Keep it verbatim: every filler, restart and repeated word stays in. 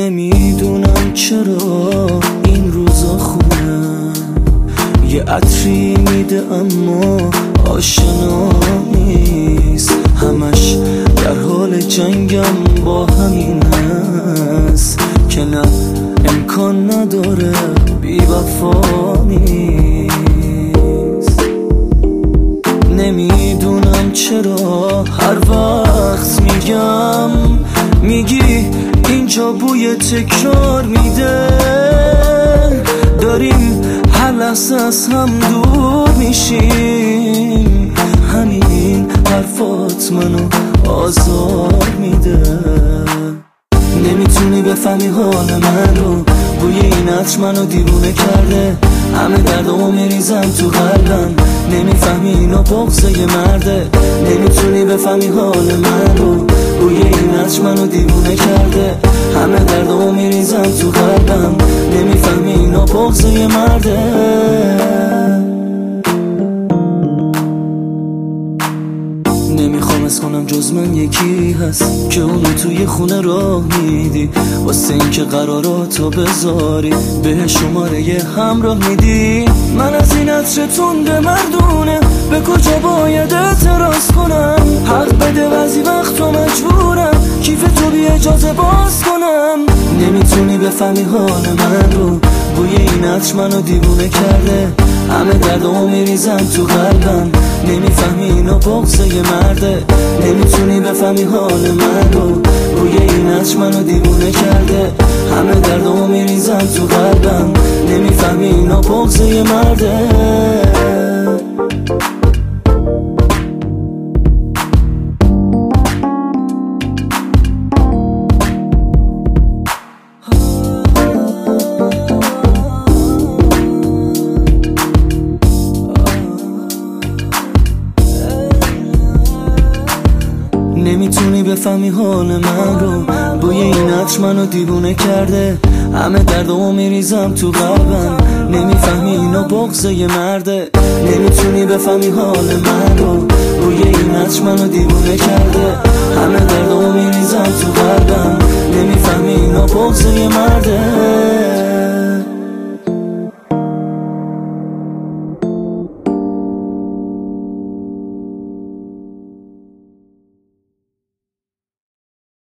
نمیدونم چرا این روزا خونم یه عطری میده اما آشنا نیست، همش در حال جنگم با همین هست که نه امکان نداره بی وفا نیست. نمیدونم چرا هر وقت میگم میگی اینجا بوی تکرار میده، داریم هر لحظه از هم دور میشیم، همین حرفات منو آزار میده. نمیتونی بفهمی حال من رو، بوی این عطر منو دیوونه کرده، همه دردامو میریزم تو قلبم، نمیفهمی اینو بغضه یه مرده. نمیتونی بفهمی حال من رو، بوی این عطر منو دیوونه کرده، همه دردامو میریزم تو قلبم، نمیفهمی اینو بغضه یه مرده. نمیخوام از کنم جز من یکی هست که اونو توی خونه راه میدی، واسه این که قراراتو بذاری به شماره یه همراه میدی. من از این عطرتون به مردونه به کجا باید اعتراض کنم، حق بده بعضی وقتا مجبورم کیف تو بی اجازه باز کنم. نمیتونی بفهمی حال من رو، بوی این عطر منو دیوونه کرده، همه دردامو میریزم تو قلبم، نمیفهمی اینو بغضه یه مرده. نمیتونی بفهمی حال من رو، بوی این عطر منو دیوونه کرده، همه دردامو میریزم تو قلبم، نمیفهمی اینو بغضه یه مرده. نمیتونی بفهمی حال من رو، بوی این عطر منو دیوونه کرده، همه دردامو میریزم تو قلبم، نمیفهمی اینو بغضه یه مرده. نمیتونی بفهمی حال من رو، بوی این عطر منو دیوونه کرده، همه دردامو میریزم تو قلبم، نمیفهمی اینو بغضه یه مرده.